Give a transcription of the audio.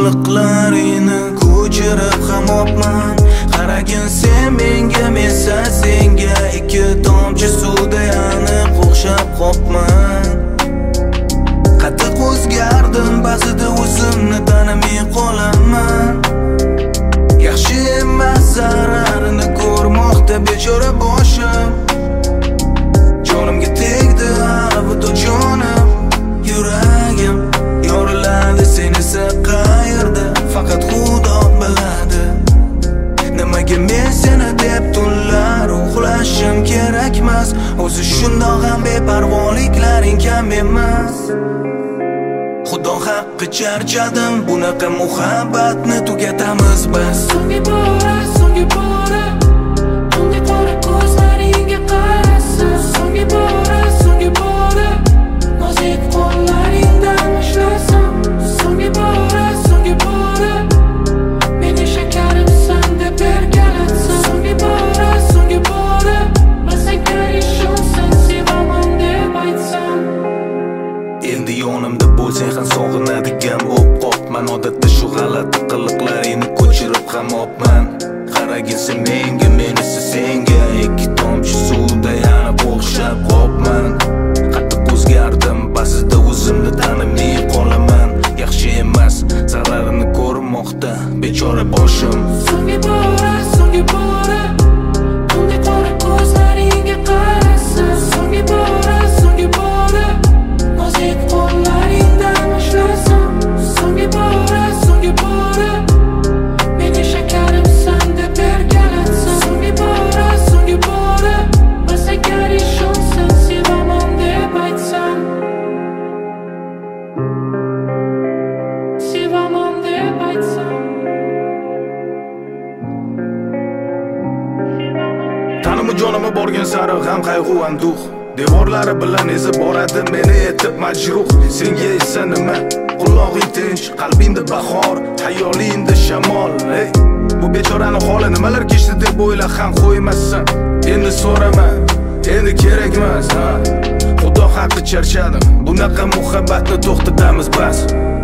qiliqlaringni ko'chirib ham opman. Qaragin sen menga, men senga ikki tomchi suvda yanib o'xshab qopman. Qattiq o'zgardim, ba'zida o'zimni tanimay qolaman. Yaxshi emas zararini ko'rmoqda bechora boshim. Jonimga tegdi alvido jonim, yuragim yoriladi. Sen esa qayerda, faqat Xudo biladi. Nimaga men seni deb tunlar uxlashim kerakmas. O'zi shundoq ham beparvoliklaring kam emas. Xudo haqqi charchadim, bunaqa muhabbatni tugatamiz bas. So'nggi bora tungi qora ko'zlaringga qarasa. So'nggi bora nozik qo'llaringdan ushlasam. So'nggi bora meni shakarimsan deb ergalatsam. So'nggi bora masaga ishonsan, sevaman deb aytsam. Endi yonimda bo'lsang ham sog'inadigan bo'lib qopman. Odatda shu g'alati qiliqlaringni ko'chirib ham opman. Qaragin sen menga, men esa senga ikki tomchi suvda yanib o'xshab qopman. Qattiq o'zgardim, ba'zida o'zimni tanimay qolaman. Yaxshi emas zararini ko'rmoqda bechora boshim. So'nggi bora tungi qora ko'zlaringga qarasa. So'nggi bora nozik qo'llaringdan ushlasam. So'nggi bora meni shakarimsan deb ergalatsam. So'nggi bora masaga ishonsan, sevaman deb aytsam. Sevaman deb aytsam. Tanimi jonimga borgan sari g'am qayg'u anduh, devorlari bilan ezib boradi meni etib majruh. Senga esa nima? Qulog'ing tinch, qalbingda bahor, xayolingda shamol. Hey, bu bechorani holi nimalar kechdi deb o'yla ham qo'ymassan. Endi so'rama, endi kerak emas, ha. Xudo haqqi charchadim, bunaqa muhabbatni to'xtatamiz bas.